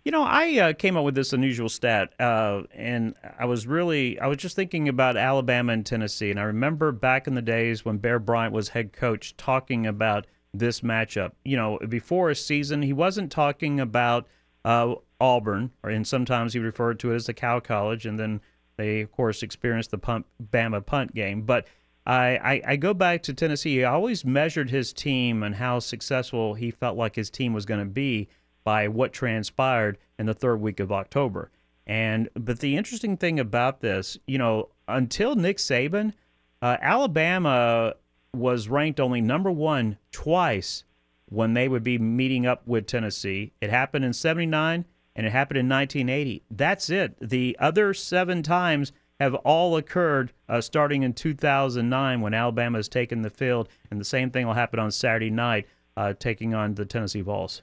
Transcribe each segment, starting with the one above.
I came up with this unusual stat, and I was just thinking about Alabama and Tennessee, and I remember back in the days when Bear Bryant was head coach talking about this matchup. Before a season, he wasn't talking about Auburn, and sometimes he referred to it as the Cow College, and then they, of course, experienced the Bama punt game. But I go back to Tennessee. He always measured his team and how successful he felt like his team was going to be by what transpired in the third week of October. But the interesting thing about this, until Nick Saban, Alabama was ranked only number one twice when they would be meeting up with Tennessee. It happened in 79 and it happened in 1980. That's it. The other 7 times have all occurred starting in 2009 when Alabama has taken the field, and the same thing will happen on Saturday night taking on the Tennessee Vols.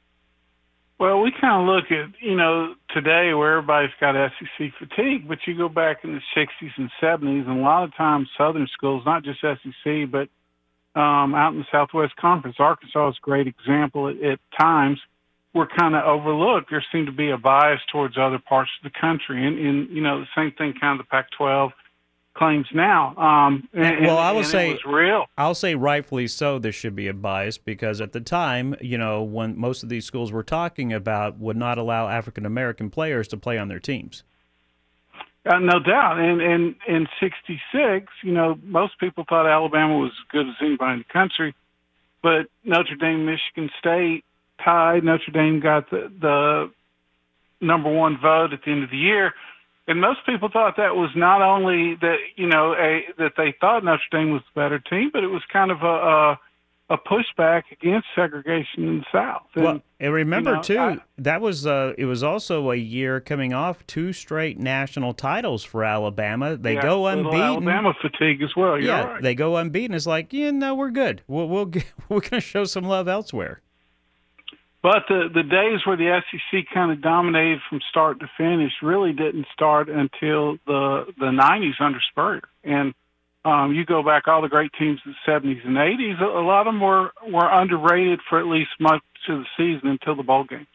Well, we kind of look at, today where everybody's got SEC fatigue, but you go back in the 60s and 70s, and a lot of times Southern schools, not just SEC, but out in the Southwest Conference, Arkansas is a great example at times, were kind of overlooked. There seemed to be a bias towards other parts of the country, and the same thing kind of the Pac-12 claims now. I will say, it was real. I'll say rightfully so there should be a bias because at the time, when most of these schools we're talking about would not allow African-American players to play on their teams. No doubt. And in 66, most people thought Alabama was as good as anybody in the country, but Notre Dame, Michigan State tied. Notre Dame got the number one vote at the end of the year. And most people thought that was not only that, that they thought Notre Dame was the better team, but it was kind of a pushback against segregation in the South. And remember, that was it was also a year coming off 2 straight national titles for Alabama. They go unbeaten. Alabama fatigue as well. You're right. They go unbeaten. It's like, we're good. We're going to show some love elsewhere. But the days where the SEC kind of dominated from start to finish really didn't start until the 90s under Spurrier. And you go back all the great teams in the 70s and 80s, a lot of them were underrated for at least much of the season until the bowl games.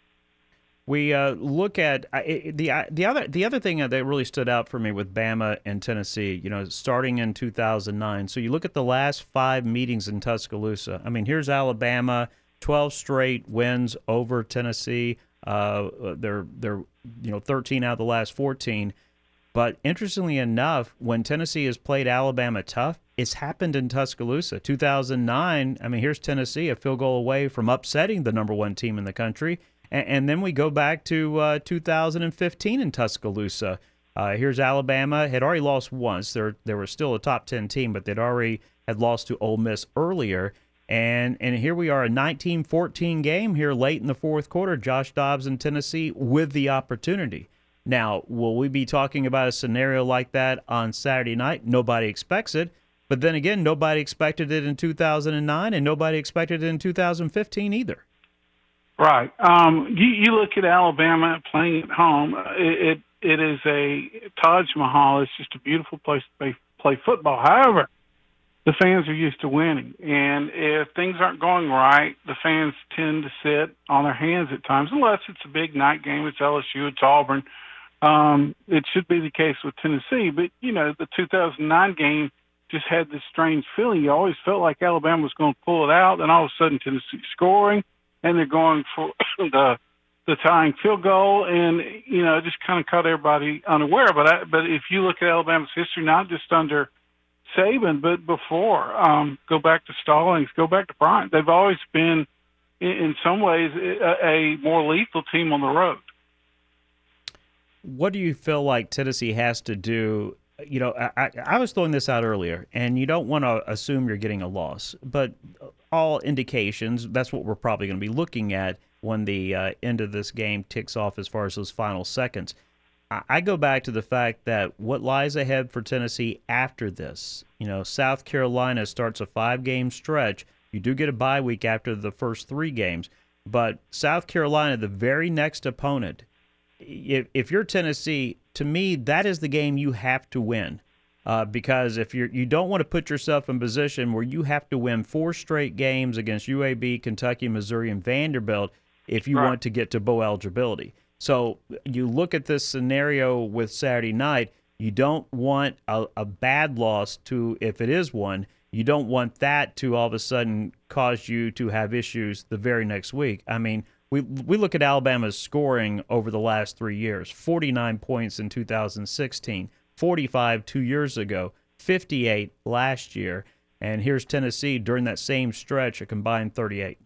We look at the other thing that really stood out for me with Bama and Tennessee, starting in 2009. So you look at the last 5 meetings in Tuscaloosa. I mean, here's Alabama, 12 straight wins over Tennessee. They're 13 out of the last 14. But interestingly enough, when Tennessee has played Alabama tough, it's happened in Tuscaloosa. 2009, I mean, here's Tennessee, a field goal away from upsetting the number 1 team in the country. And then we go back to 2015 in Tuscaloosa. Here's Alabama, had already lost once. They were still a top 10 team, but they'd already had lost to Ole Miss earlier. And here we are, a 19-14 game here late in the fourth quarter. Josh Dobbs in Tennessee with the opportunity. Now, will we be talking about a scenario like that on Saturday night? Nobody expects it. But then again, nobody expected it in 2009, and nobody expected it in 2015 either. Right. You look at Alabama playing at home. It is a Taj Mahal. It's just a beautiful place to play football. However, the fans are used to winning. And if things aren't going right, the fans tend to sit on their hands at times, unless it's a big night game. It's LSU, it's Auburn. It should be the case with Tennessee. But, the 2009 game just had this strange feeling. You always felt like Alabama was going to pull it out, and all of a sudden Tennessee scoring, and they're going for the tying field goal, and, it just kind of caught everybody unaware. But if you look at Alabama's history, not just under Saban, but before, go back to Stallings, go back to Bryant. They've always been, in some ways, a more lethal team on the road. What do you feel like Tennessee has to do? I was throwing this out earlier, and you don't want to assume you're getting a loss, but all indications, that's what we're probably going to be looking at when the end of this game ticks off as far as those final seconds. I go back to the fact that what lies ahead for Tennessee after this, South Carolina starts a 5-game stretch. You do get a bye week after the first 3 games, but South Carolina, the very next opponent, if you're Tennessee, to me, that is the game you have to win, because if you don't want to put yourself in a position where you have to win 4 straight games against UAB, Kentucky, Missouri, and Vanderbilt. if you want to get to bowl eligibility. So you look at this scenario with Saturday night, you don't want a bad loss to, if it is one, you don't want that to all of a sudden cause you to have issues the very next week. I mean, we look at Alabama's scoring over the last 3 years, 49 points in 2016, 45 2 years ago, 58 last year, and here's Tennessee during that same stretch, a combined 38.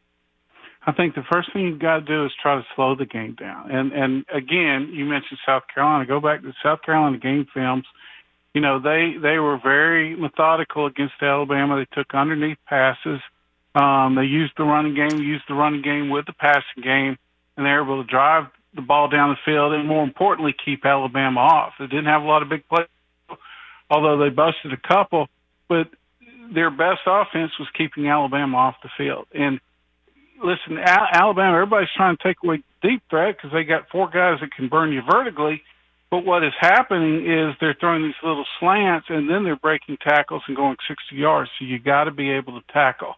I think the first thing you've got to do is try to slow the game down. And again, you mentioned South Carolina. Go back to the South Carolina game films. You know, they were very methodical against Alabama. They took underneath passes. They used the running game with the passing game, and they were able to drive the ball down the field and, more importantly, keep Alabama off. They didn't have a lot of big plays, although they busted a couple, but their best offense was keeping Alabama off the field. And listen, Alabama, everybody's trying to take away deep threat because they got 4 guys that can burn you vertically. But what is happening is they're throwing these little slants, and then they're breaking tackles and going 60 yards. So you got to be able to tackle.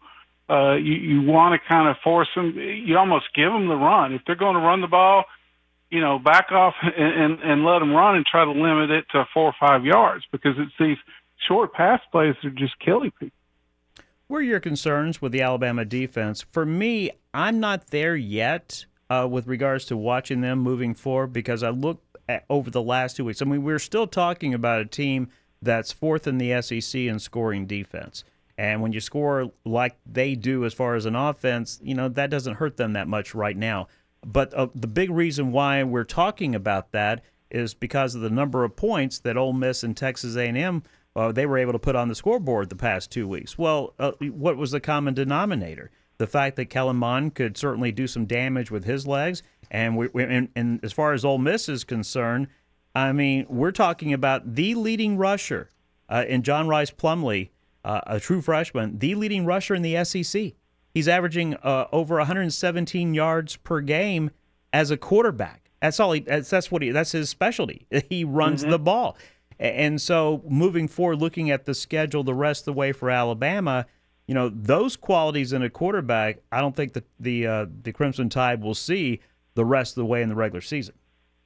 You want to kind of force them. You almost give them the run. If they're going to run the ball, you know, back off and let them run and try to limit it to 4 or 5 yards, because it's these short pass plays that are just killing people. What are your concerns with the Alabama defense? For me, I'm not there yet with regards to watching them moving forward, because I look at over the last 2 weeks. I mean, we're still talking about a team that's 4th in the SEC in scoring defense. And when you score like they do as far as an offense, you know, that doesn't hurt them that much right now. But the big reason why we're talking about that is because of the number of points that Ole Miss and Texas A&M they were able to put on the scoreboard the past 2 weeks. Well, what was the common denominator? The fact that Kellen Mond could certainly do some damage with his legs. And and as far as Ole Miss is concerned, I mean, we're talking about the leading rusher in John Rice Plumlee, a true freshman, the leading rusher in the SEC. He's averaging over 117 yards per game as a quarterback. That's all. That's his specialty. He runs the ball. And so moving forward, looking at the schedule the rest of the way for Alabama, you know, those qualities in a quarterback, I don't think that the Crimson Tide will see the rest of the way in the regular season.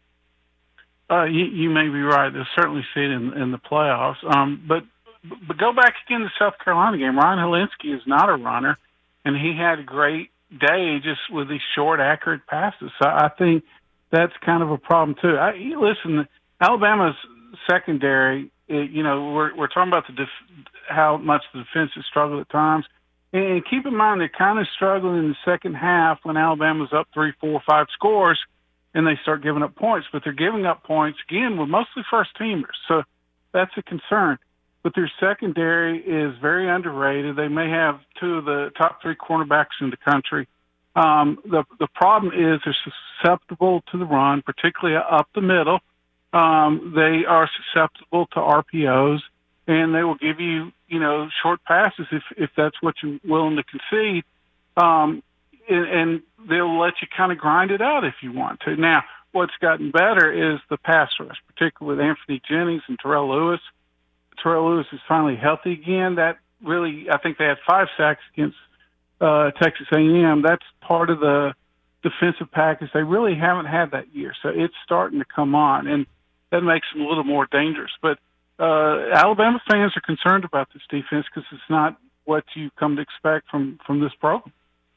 You may be right. They'll certainly see it in the playoffs. But go back again to the South Carolina game. Ryan Helinski is not a runner, and he had a great day just with these short, accurate passes. So I think that's kind of a problem too. Listen, Alabama's secondary, you know, we're talking about how much the defense has struggled at times. And keep in mind, they're kind of struggling in the second half when Alabama's up 3, 4, 5 scores, and they start giving up points. But they're giving up points, again, with mostly first-teamers. So that's a concern. But their secondary is very underrated. They may have 2 of the top 3 cornerbacks in the country. The problem is they're susceptible to the run, particularly up the middle. They are susceptible to RPOs, and they will give you, you know, short passes if that's what you're willing to concede. And they'll let you kind of grind it out if you want to. Now, what's gotten better is the pass rush, particularly with Anthony Jennings and Terrell Lewis. Terrell Lewis is finally healthy again. That really, I think they had 5 sacks against Texas A&M. That's part of the defensive package. They really haven't had that year, so it's starting to come on, and that makes them a little more dangerous. But Alabama fans are concerned about this defense because it's not what you come to expect from this program.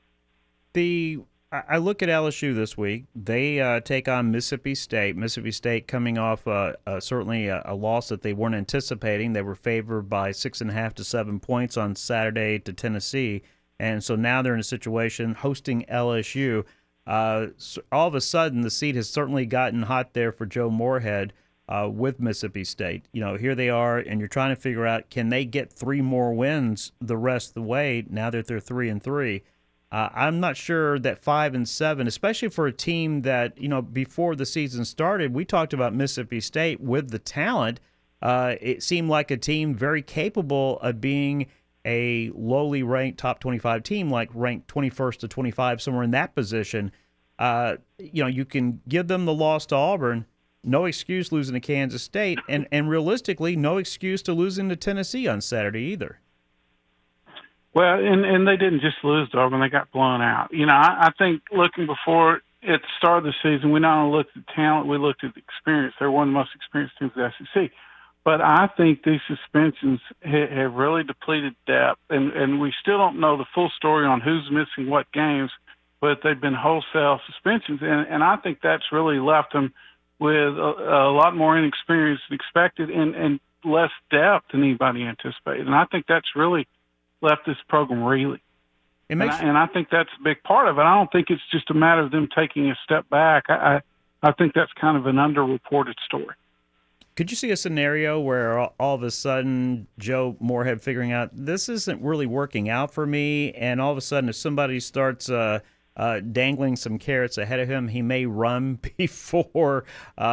I look at LSU this week. They take on Mississippi State. Mississippi State coming off certainly a loss that they weren't anticipating. They were favored by 6.5 to 7 points on Saturday to Tennessee, and so now they're in a situation hosting LSU. So all of a sudden, the seat has certainly gotten hot there for Joe Moorhead with Mississippi State. You know, here they are, and you're trying to figure out, can they get 3 more wins the rest of the way now that they're 3-3? I'm not sure that 5-7, especially for a team that, you know, before the season started, we talked about Mississippi State with the talent. It seemed like a team very capable of being a lowly ranked top 25 team, like ranked 21st to 25, somewhere in that position. You know, you can give them the loss to Auburn, no excuse losing to Kansas State, and realistically, no excuse to losing to Tennessee on Saturday either. Well, and they didn't just lose to Auburn; they got blown out. I think looking before at the start of the season, we not only looked at talent, we looked at the experience. They're one of the most experienced teams in the SEC. But I think these suspensions have really depleted depth, and we still don't know the full story on who's missing what games, but they've been wholesale suspensions, and I think that's really left them with a lot more inexperience than expected and less depth than anybody anticipated. And I think that's really left this program reeling. And I think that's a big part of it. I don't think it's just a matter of them taking a step back. I think that's kind of an underreported story. Could you see a scenario where all of a sudden Joe Moorhead figuring out this isn't really working out for me, and all of a sudden if somebody starts dangling some carrots ahead of him, he may run before?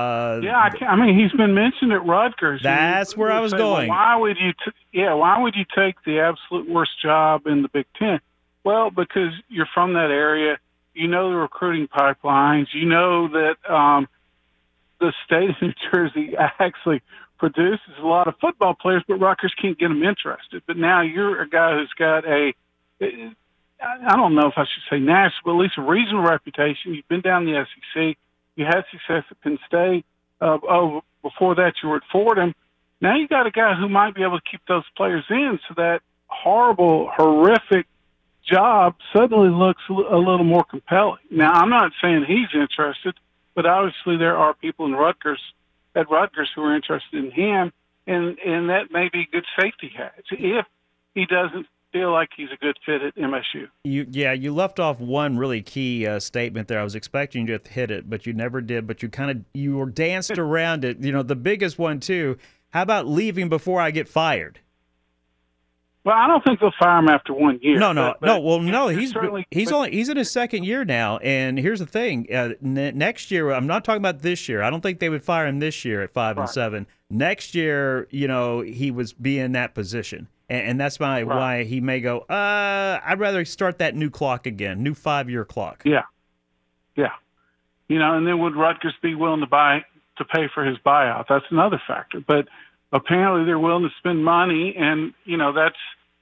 I mean, he's been mentioned at Rutgers. That's where I was going. Well, why would you take the absolute worst job in the Big Ten? Well, because you're from that area, you know the recruiting pipelines, you know that the state of New Jersey actually produces a lot of football players, but Rutgers can't get them interested. But now you're a guy who's got I don't know if I should say national, but at least a regional reputation. You've been down the SEC. You had success at Penn State. Before that, you were at Fordham. Now you got a guy who might be able to keep those players in, so that horrific job suddenly looks a little more compelling. Now, I'm not saying he's interested, but obviously there are people at Rutgers who are interested in him, and that may be a good safety hedge if he doesn't feel like he's a good fit at MSU. You left off one really key statement there. I was expecting you to hit it, but you never did. But you were danced around it. The biggest one too. How about leaving before I get fired? Well, I don't think they'll fire him after 1 year. No. He's in his second year now, and here's the thing: next year, I'm not talking about this year. I don't think they would fire him this year at 5-7. Next year, he was be in that position, and that's why he may go. I'd rather start that new clock again, new 5-year clock. Yeah. And then would Rutgers be willing to pay for his buyout? That's another factor, but. Apparently, they're willing to spend money, and that's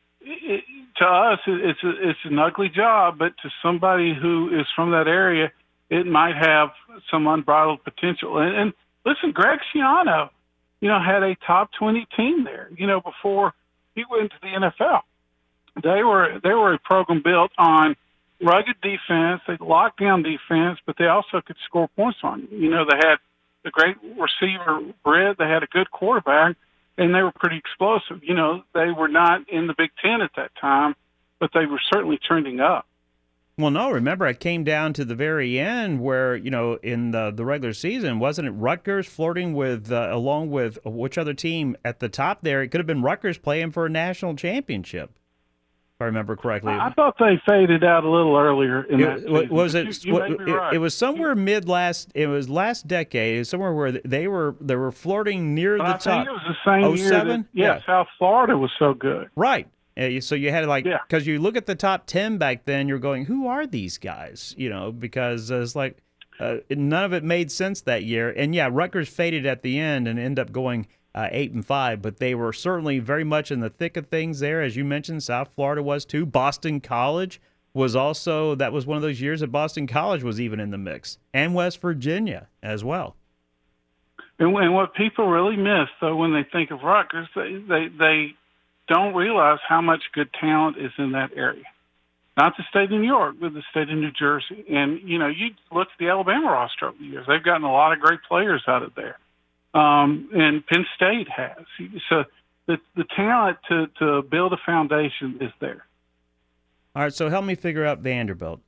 to us. It's an ugly job, but to somebody who is from that area, it might have some unbridled potential. And listen, Greg Schiano, had a top 20 team there. Before he went to the NFL, they were a program built on rugged defense, they locked down defense, but they also could score points on you. They had the great receiver, Britt. They had a good quarterback, and they were pretty explosive. They were not in the Big Ten at that time, but they were certainly trending up. Well, no, remember, it came down to the very end where, in the regular season, wasn't it Rutgers flirting with, along with which other team at the top there? It could have been Rutgers playing for a national championship, if I remember correctly. I thought they faded out a little earlier in that season. Was it? It was somewhere It was last decade. Somewhere where they were flirting near the top. I think it was the same year. That, South Florida was so good. Right. So you had because you look at the top 10 back then, you're going, who are these guys? Because it's like none of it made sense that year. And Rutgers faded at the end and ended up going 8-5, but they were certainly very much in the thick of things there. As you mentioned, South Florida was too. Boston College was also, that was one of those years that Boston College was even in the mix, and West Virginia as well. And what people really miss, though, when they think of Rutgers, they don't realize how much good talent is in that area. Not the state of New York, but the state of New Jersey. And, you look at the Alabama roster over the years. They've gotten a lot of great players out of there. And Penn State has. So the talent to build a foundation is there. All right, so help me figure out Vanderbilt.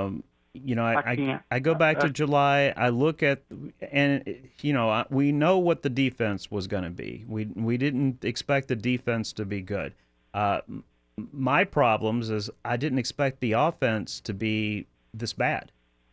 I go back to July. I look at, and we know what the defense was going to be. We didn't expect the defense to be good. My problems is I didn't expect the offense to be this bad.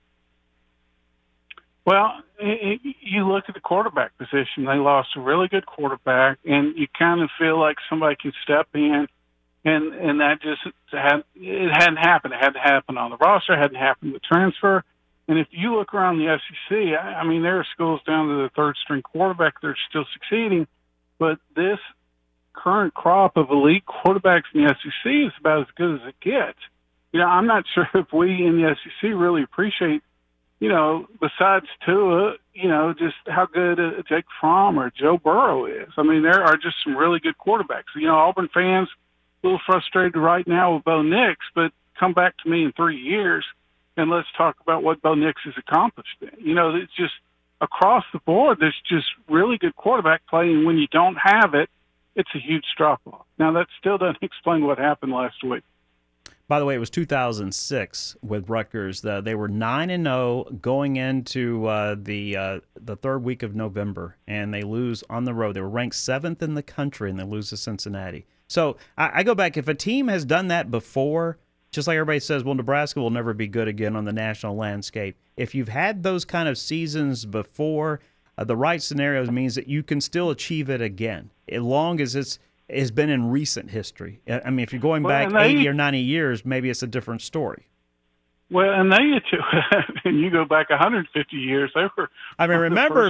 Well, you look at the quarterback position. They lost a really good quarterback, and you kind of feel like somebody can step in, and that just hadn't happened. It had to happen on the roster. It hadn't happened with transfer. And if you look around the SEC, I mean, there are schools down to the third-string quarterback that are still succeeding, but this current crop of elite quarterbacks in the SEC is about as good as it gets. I'm not sure if we in the SEC really appreciate, besides Tua, just how good Jake Fromm or Joe Burrow is. I mean, there are just some really good quarterbacks. Auburn fans a little frustrated right now with Bo Nix, but come back to me in 3 years and let's talk about what Bo Nix has accomplished. It's just across the board, there's just really good quarterback play, and when you don't have it, it's a huge drop-off. Now, that still doesn't explain what happened last week. By the way, it was 2006 with Rutgers. They were 9-0 going into the third week of November, and they lose on the road. They were ranked 7th in the country, and they lose to Cincinnati. So I go back. If a team has done that before, just like everybody says, well, Nebraska will never be good again on the national landscape. If you've had those kind of seasons before, the right scenarios means that you can still achieve it again, as long as it's been in recent history. I mean, if you're going back 80 or 90 years, maybe it's a different story. Well, and and you go back 150 years, they were. I mean, remember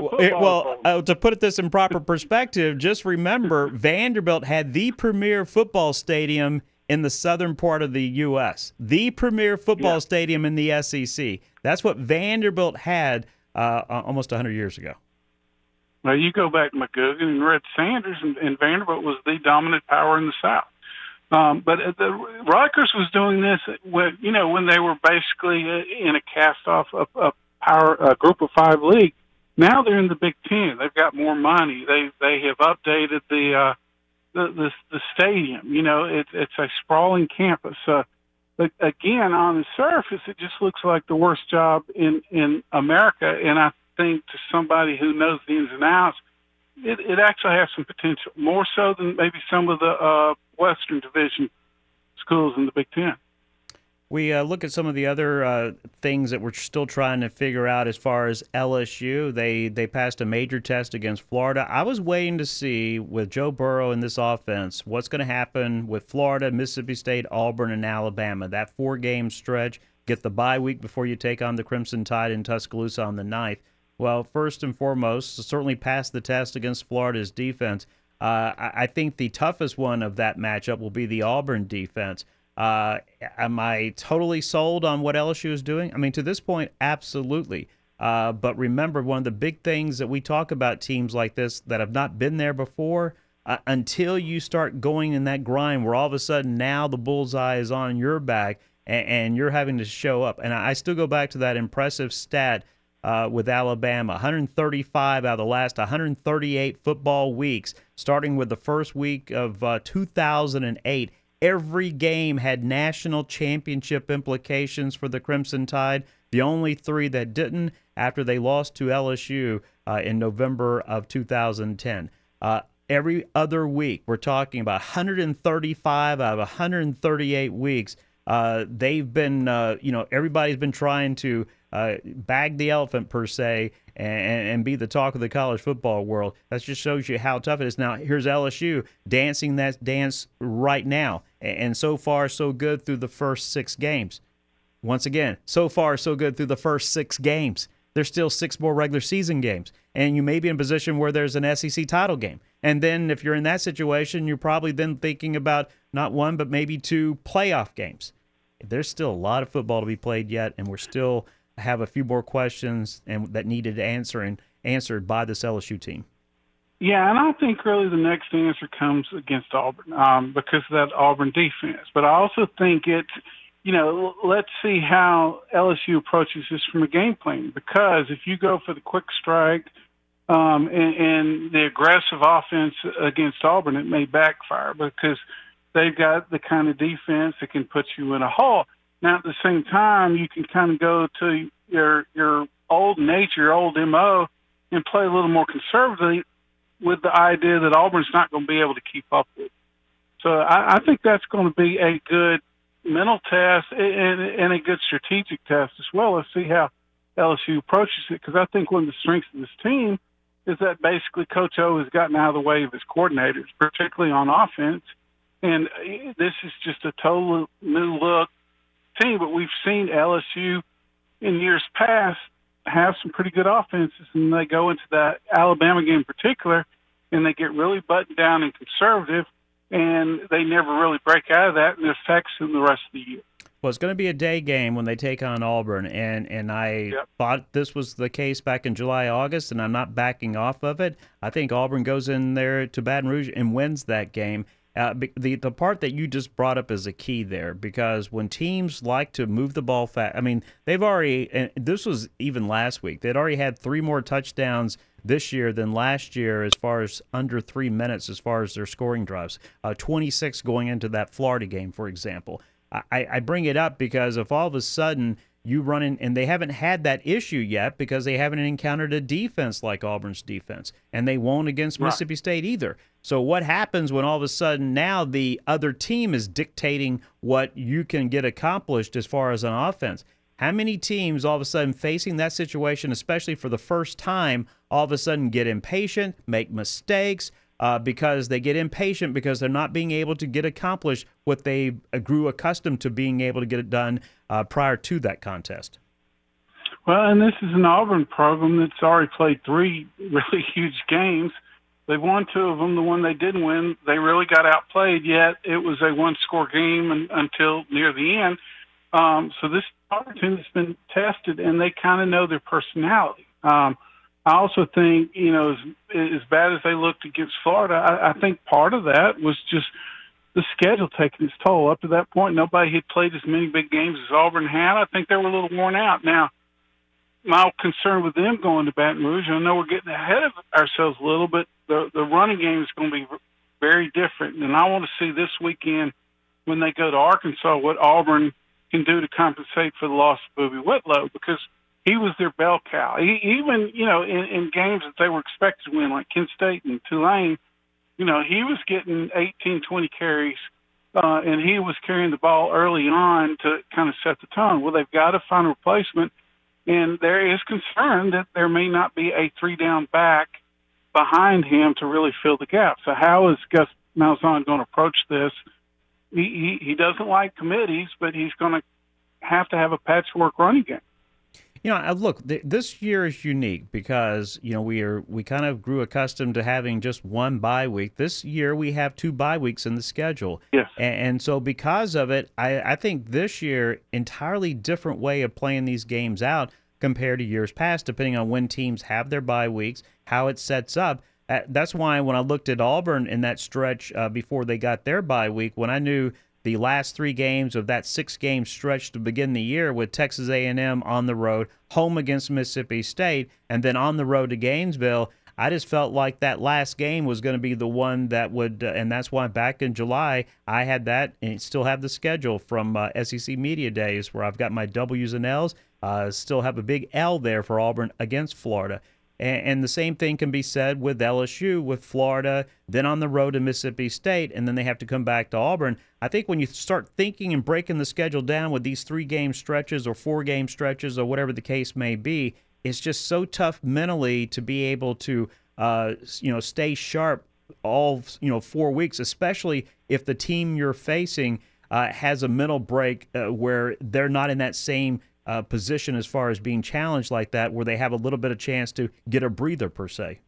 to put this in proper perspective, just remember Vanderbilt had the premier football stadium in the southern part of the U.S., the premier football stadium in the SEC. That's what Vanderbilt had almost 100 years ago. Well, you go back to McGugin and Red Sanders, and Vanderbilt was the dominant power in the South. But Rutgers was doing this when they were basically in a cast-off a group of 5 league. Now they're in the Big Ten. They've got more money. They have updated the stadium. It's a sprawling campus. But again, on the surface, it just looks like the worst job in America. And I think to somebody who knows the ins and outs, it actually has some potential, more so than maybe some of the Western Division schools in the Big Ten. We look at some of the other things that we're still trying to figure out as far as LSU. They passed a major test against Florida. I was waiting to see, with Joe Burrow in this offense, what's going to happen with Florida, Mississippi State, Auburn, and Alabama. That 4-game stretch, get the bye week before you take on the Crimson Tide in Tuscaloosa on the 9th. Well, first and foremost, certainly passed the test against Florida's defense. I think the toughest one of that matchup will be the Auburn defense. Am I totally sold on what LSU is doing? I mean, to this point, absolutely. But remember, one of the big things that we talk about teams like this that have not been there before, until you start going in that grind where all of a sudden now the bullseye is on your back and you're having to show up. And I still go back to that impressive stat with Alabama, 135 out of the last 138 football weeks, starting with the first week of 2008. Every game had national championship implications for the Crimson Tide. The only 3 that didn't after they lost to LSU in November of 2010. Every other week, we're talking about 135 out of 138 weeks. They've been, everybody's been trying to bag the elephant, per se, and be the talk of the college football world. That just shows you how tough it is. Now, here's LSU dancing that dance right now. And so far, so good through the first 6 games. Once again, so far, so good through the first 6 games. There's still 6 more regular season games. And you may be in a position where there's an SEC title game. And then if you're in that situation, you're probably then thinking about not 1, but maybe 2 playoff games. There's still a lot of football to be played yet, and we're still have a few more questions and that needed answered by this LSU team. Yeah, and I think really the next answer comes against Auburn because of that Auburn defense. But I also think it's, let's see how LSU approaches this from a game plan. Because if you go for the quick strike and the aggressive offense against Auburn, it may backfire because they've got the kind of defense that can put you in a hole. Now, at the same time, you can kind of go to your old nature, your old MO, and play a little more conservatively with the idea that Auburn's not going to be able to keep up with. So I think that's going to be a good mental test and a good strategic test as well. Let's see how LSU approaches it, because I think one of the strengths of this team is that basically Coach O has gotten out of the way of his coordinators, particularly on offense. And this is just a total new look team, but we've seen LSU in years past have some pretty good offenses, and they go into that Alabama game in particular, and they get really buttoned down and conservative, and they never really break out of that, and it affects them the rest of the year. Well, it's going to be a day game when they take on Auburn, and I thought this was the case back in July, August, and I'm not backing off of it. I think Auburn goes in there to Baton Rouge and wins that game. The part that you just brought up is a key there, because when teams like to move the ball fast, I mean, they've already, and this was even last week, they'd already had 3 more touchdowns this year than last year as far as under 3 minutes as far as their scoring drives, 26 going into that Florida game, for example. I bring it up because if all of a sudden you run in, and they haven't had that issue yet because they haven't encountered a defense like Auburn's defense, and they won't against Mississippi State either. So what happens when all of a sudden now the other team is dictating what you can get accomplished as far as an offense? How many teams all of a sudden facing that situation, especially for the first time, all of a sudden get impatient, make mistakes, because they get impatient because they're not being able to get accomplished what they grew accustomed to being able to get it done prior to that contest? Well, and this is an Auburn program that's already played 3 really huge games. They won 2 of them. The one they didn't win, they really got outplayed, yet it was a one-score game until near the end. So this Auburn team has been tested, and they kind of know their personality. I also think, as bad as they looked against Florida, I think part of that was just the schedule taking its toll. Up to that point, nobody had played as many big games as Auburn had. I think they were a little worn out. Now, my concern with them going to Baton Rouge, I know we're getting ahead of ourselves a little, but the running game is going to be very different. And I want to see this weekend when they go to Arkansas what Auburn can do to compensate for the loss of Boobie Whitlow, because he was their bell cow. Even, in games that they were expected to win, like Kent State and Tulane, he was getting 18, 20 carries, and he was carrying the ball early on to kind of set the tone. Well, they've got to find a replacement, and there is concern that there may not be a 3-down back behind him to really fill the gap. So how is Gus Malzahn going to approach this? He doesn't like committees, but he's going to have a patchwork running game. Look, this year is unique because, we kind of grew accustomed to having just one bye week. This year we have 2 bye weeks in the schedule. Yes. And so because of it, I think this year, entirely different way of playing these games out compared to years past, depending on when teams have their bye weeks, how it sets up. That's why when I looked at Auburn in that stretch before they got their bye week, when I knew the last 3 games of that 6-game stretch to begin the year with Texas A&M on the road, home against Mississippi State, and then on the road to Gainesville, I just felt like that last game was going to be the one that would, and that's why back in July, I had that and still have the schedule from SEC Media Days where I've got my W's and L's, still have a big L there for Auburn against Florida. And the same thing can be said with LSU, with Florida, then on the road to Mississippi State, and then they have to come back to Auburn. I think when you start thinking and breaking the schedule down with these 3-game stretches or 4-game stretches or whatever the case may be, it's just so tough mentally to be able to, stay sharp all, 4 weeks, especially if the team you're facing has a mental break where they're not in that same position as far as being challenged like that, where they have a little bit of chance to get a breather per se.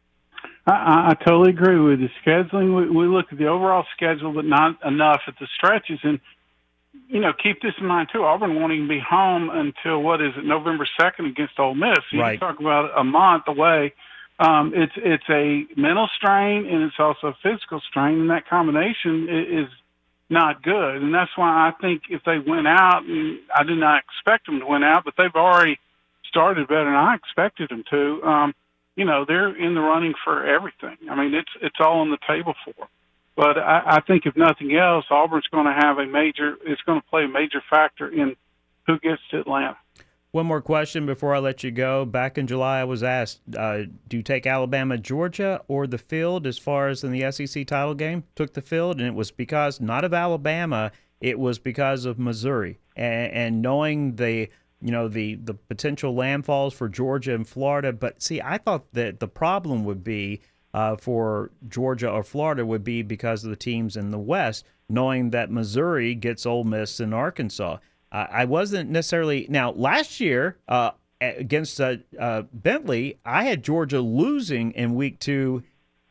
I totally agree with the scheduling. We look at the overall schedule, but not enough at the stretches. And, keep this in mind, too. Auburn won't even be home until, November 2nd against Ole Miss. You Right. talk about a month away. It's a mental strain, and it's also a physical strain, and that combination is not good. And that's why I think if they went out, and I did not expect them to win out, but they've already started better than I expected them to. They're in the running for everything. I mean, it's all on the table for them. But I think if nothing else, Auburn's going to it's going to play a major factor in who gets to Atlanta. One more question before I let you go. Back in July, I was asked, do you take Alabama, Georgia, or the field as far as in the SEC title game? Took the field, and it was because not of Alabama, it was because of Missouri. And knowing the potential landfalls for Georgia and Florida. But see, I thought that the problem would be for Georgia or Florida would be because of the teams in the West, knowing that Missouri gets Ole Miss and Arkansas. I wasn't necessarily – now, last year against Bentley, I had Georgia losing in week 2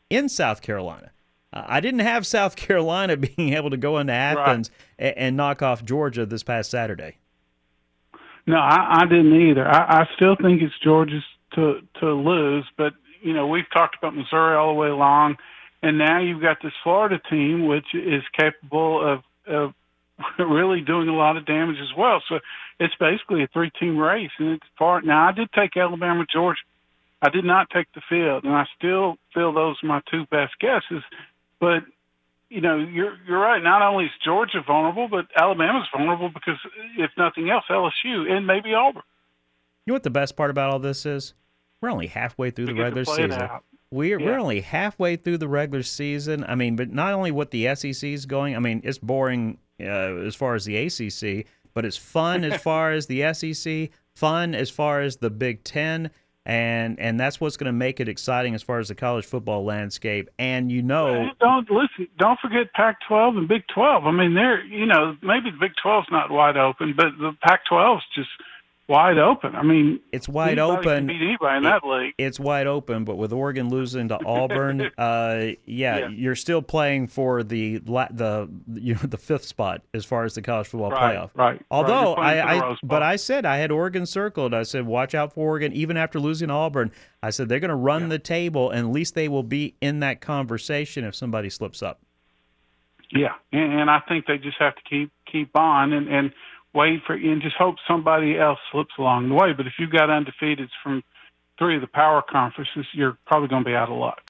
in South Carolina. I didn't have South Carolina being able to go into Athens and knock off Georgia this past Saturday. No, I didn't either. I still think it's Georgia's to lose, but we've talked about Missouri all the way along, and now you've got this Florida team which is capable of really doing a lot of damage as well. So it's basically a 3-team race, and it's far. Now I did take Alabama, Georgia. I did not take the field, and I still feel those are my two best guesses. But you're right. Not only is Georgia vulnerable, but Alabama's vulnerable because, if nothing else, LSU and maybe Auburn. You know what the best part about all this is? We're only halfway through the regular season. We're only halfway through the regular season. I mean, but not only what the SEC is going. I mean, it's boring as far as the ACC, but it's fun as far as the SEC. Fun as far as the Big Ten. And that's what's going to make it exciting as far as the college football landscape. And don't forget Pac-12 and Big 12. I mean, maybe the Big 12's not wide open, but the Pac-12's just wide open. I mean, it's wide open. Can beat anybody in that league. It's wide open, but with Oregon losing to Auburn, you're still playing for the fifth spot as far as the college football playoff. Right. Although I said I had Oregon circled. I said watch out for Oregon, even after losing Auburn. I said they're going to run the table, and at least they will be in that conversation if somebody slips up. Yeah, and I think they just have to keep on and wait for and just hope somebody else slips along the way. But if you've got undefeateds from 3 of the power conferences, you're probably going to be out of luck.